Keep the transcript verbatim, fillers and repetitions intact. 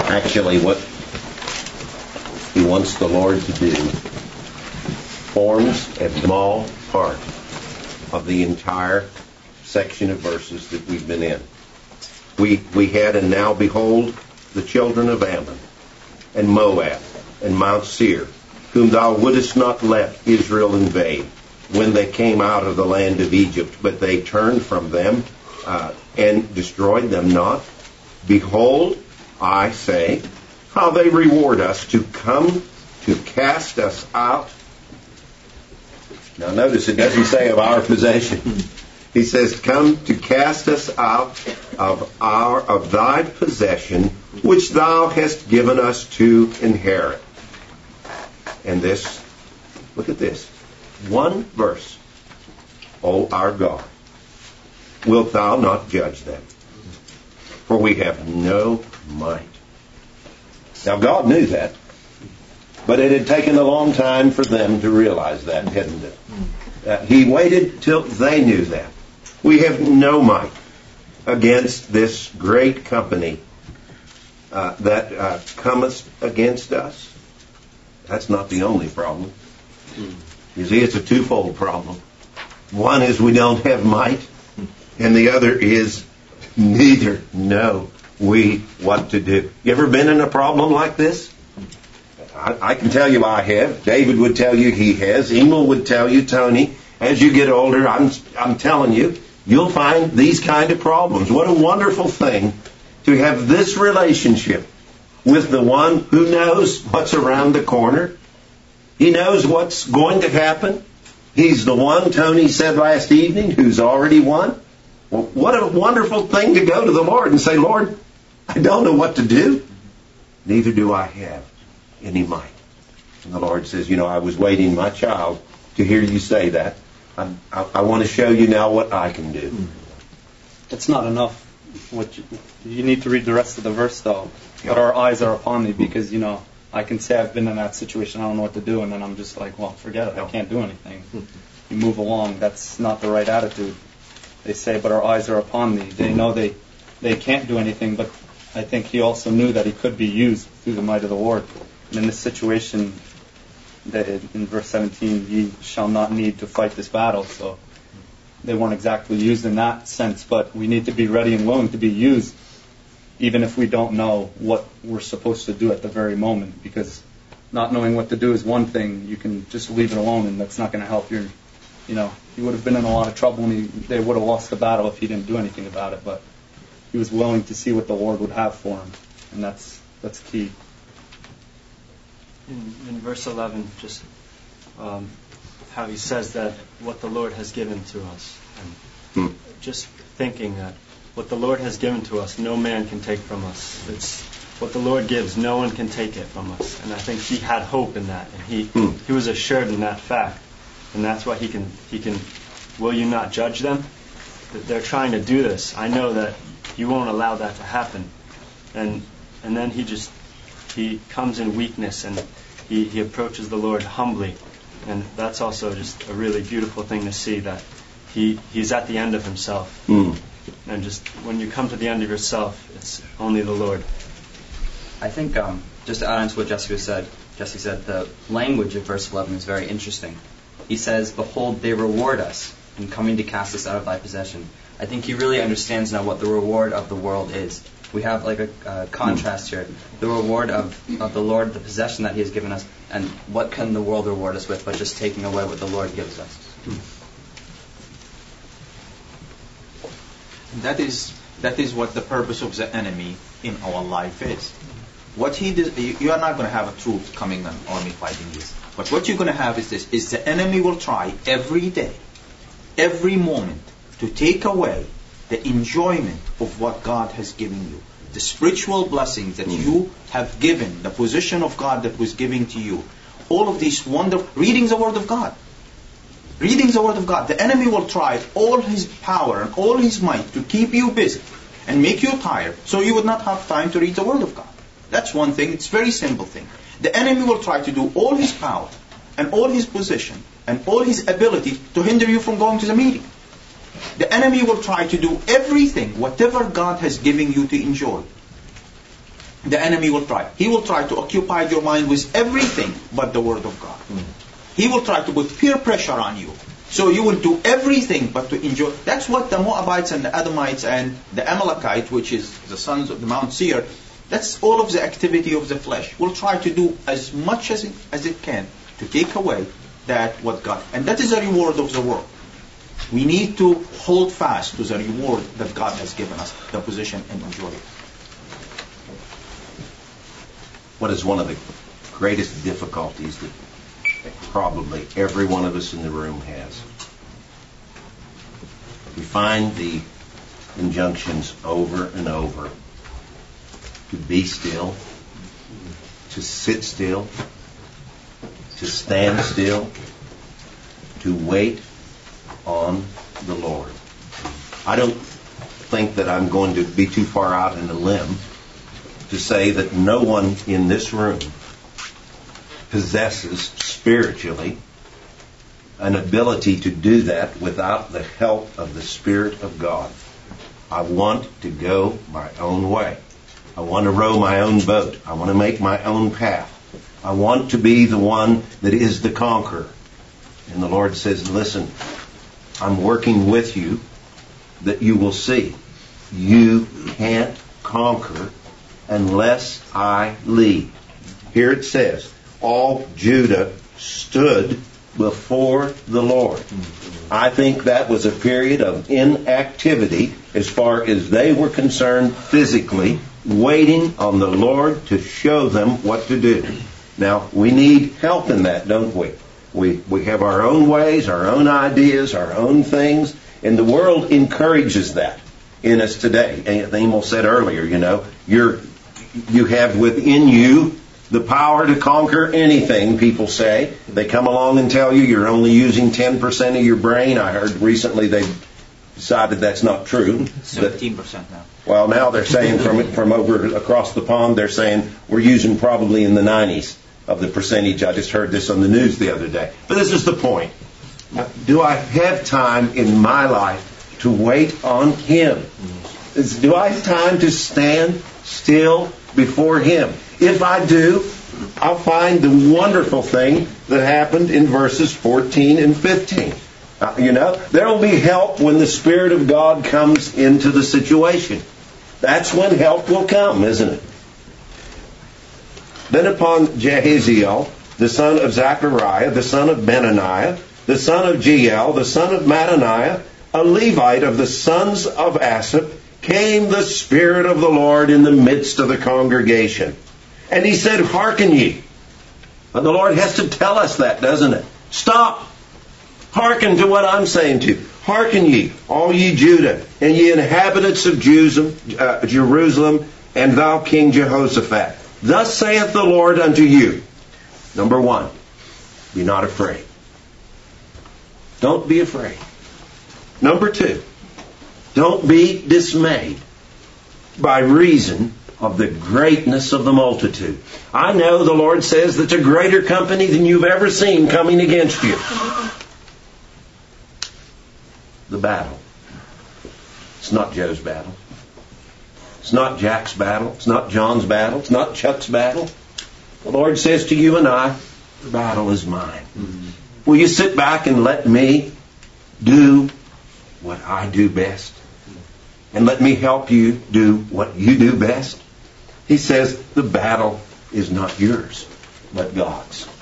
Actually, what he wants the Lord to do forms a small part of the entire section of verses that we've been in. We we had, and now behold, the children of Ammon, and Moab, and Mount Seir, whom thou wouldest not let Israel invade, when they came out of the land of Egypt, but they turned from them uh, and destroyed them not. Behold, I say, how they reward us to come to cast us out. Now notice it doesn't say of our possession. He says, come to cast us out of our of thy possession, which thou hast given us to inherit. And this, look at this, one verse. O our God, wilt thou not judge them? For we have no might. Now God knew that, but it had taken a long time for them to realize that, hadn't it? Uh, he waited till they knew that. We have no might against this great company uh, that uh, cometh against us. That's not the only problem. You see, it's a twofold problem. One is we don't have might, and the other is neither know we what to do. You ever been in a problem like this? I, I can tell you I have. David would tell you he has. Emil would tell you, Tony. As you get older, I'm, I'm telling you, you'll find these kind of problems. What a wonderful thing to have this relationship with the one who knows what's around the corner. He knows what's going to happen. He's the one, Tony said last evening, who's already won. Well, what a wonderful thing to go to the Lord and say, Lord, I don't know what to do. Neither do I have any might. And the Lord says, you know, I was waiting, my child, to hear you say that. I, I, I want to show you now what I can do. It's not enough. What you, you need to read the rest of the verse, though. But our eyes are upon thee, because, you know, I can say I've been in that situation, I don't know what to do, and then I'm just like, well, forget it, I can't do anything. You move along. That's not the right attitude. They say, but our eyes are upon thee. They know they, they can't do anything, but I think he also knew that he could be used through the might of the Lord. And in this situation, that in verse seventeen, ye shall not need to fight this battle. So they weren't exactly used in that sense, but we need to be ready and willing to be used, even if we don't know what we're supposed to do at the very moment, because not knowing what to do is one thing. You can just leave it alone, and that's not going to help your, you know, he would have been in a lot of trouble, and he, they would have lost the battle if he didn't do anything about it. But he was willing to see what the Lord would have for him, and that's that's key. In, in verse eleven, just um, how he says that what the Lord has given to us, and hmm. just thinking that what the Lord has given to us, no man can take from us. It's what the Lord gives, no one can take it from us. And I think he had hope in that, and he hmm. he was assured in that fact, and that's why he can he can. Will you not judge them? That they're trying to do this. I know that you won't allow that to happen. And and then he just he comes in weakness, and he, he approaches the Lord humbly, and that's also just a really beautiful thing to see, that he he's at the end of himself. Hmm. And just when you come to the end of yourself, it's only the Lord. I think um, just to add on to what Jesse said, Jesse said the language of verse eleven is very interesting. He says, "Behold, they reward us in coming to cast us out of thy possession." I think he really understands now what the reward of the world is. We have like a uh, contrast here: the reward of, of the Lord, the possession that He has given us, and what can the world reward us with, but just taking away what the Lord gives us. That is that is what the purpose of the enemy in our life is. What he does, you are not going to have a troop coming and army fighting this. But what you're going to have is this: is the enemy will try every day, every moment, to take away the enjoyment of what God has given you, the spiritual blessings that you have given, the position of God that was given to you, all of these wonderful reading the Word of God. Reading the Word of God. The enemy will try all his power and all his might to keep you busy and make you tired, so you would not have time to read the Word of God. That's one thing. It's a very simple thing. The enemy will try to do all his power and all his position and all his ability to hinder you from going to the meeting. The enemy will try to do everything, whatever God has given you to enjoy. the enemy will try. He will try to occupy your mind with everything but the Word of God. Mm. He will try to put peer pressure on you. So you will do everything but to enjoy. That's what the Moabites and the Edomites and the Amalekites, which is the sons of the Mount Seir, that's all of the activity of the flesh. Will try to do as much as it, as it can to take away that what God. And that is the reward of the world. We need to hold fast to the reward that God has given us, the position, and enjoy it. What is one of the greatest difficulties that probably every one of us in the room has? We find the injunctions over and over to be still, to sit still, to stand still, to wait on the Lord. I don't think that I'm going to be too far out in a limb to say that no one in this room possesses spiritually an ability to do that without the help of the Spirit of God. I want to go my own way. I want to row my own boat. I want to make my own path. I want to be the one that is the conqueror. And the Lord says, listen, I'm working with you that you will see. You can't conquer unless I lead. Here it says, all Judah stood before the Lord. I think that was a period of inactivity as far as they were concerned physically, waiting on the Lord to show them what to do. Now, we need help in that, don't we? We we have our own ways, our own ideas, our own things, and the world encourages that in us today. And Emil said earlier, you know, you're you have within you the power to conquer anything, people say. They come along and tell you you're only using ten percent of your brain. I heard recently they decided that's not true. seventeen percent now. Well, now they're saying from from over across the pond, they're saying we're using probably in the nineties of the percentage. I just heard this on the news the other day. But this is the point. Do I have time in my life to wait on Him? Do I have time to stand still before Him? If I do, I'll find the wonderful thing that happened in verses fourteen and fifteen. Uh, you know, there will be help when the Spirit of God comes into the situation. That's when help will come, isn't it? Then upon Jehaziel, the son of Zechariah, the son of Benaniah, the son of Jeiel, the son of Mattaniah, a Levite of the sons of Asaph, came the Spirit of the Lord in the midst of the congregation. And he said, hearken ye. But the Lord has to tell us that, doesn't it? Stop. Hearken to what I'm saying to you. Hearken ye, all ye Judah, and ye inhabitants of Jerusalem, and thou King Jehoshaphat. Thus saith the Lord unto you. Number one, be not afraid. Don't be afraid. Number two, don't be dismayed by reason of the greatness of the multitude. I know the Lord says that's a greater company than you've ever seen coming against you. The battle. It's not Joe's battle. It's not Jack's battle. It's not John's battle. It's not Chuck's battle. The Lord says to you and I, the battle is mine. Mm-hmm. Will you sit back and let me do what I do best? And let me help you do what you do best? He says the battle is not yours, but God's.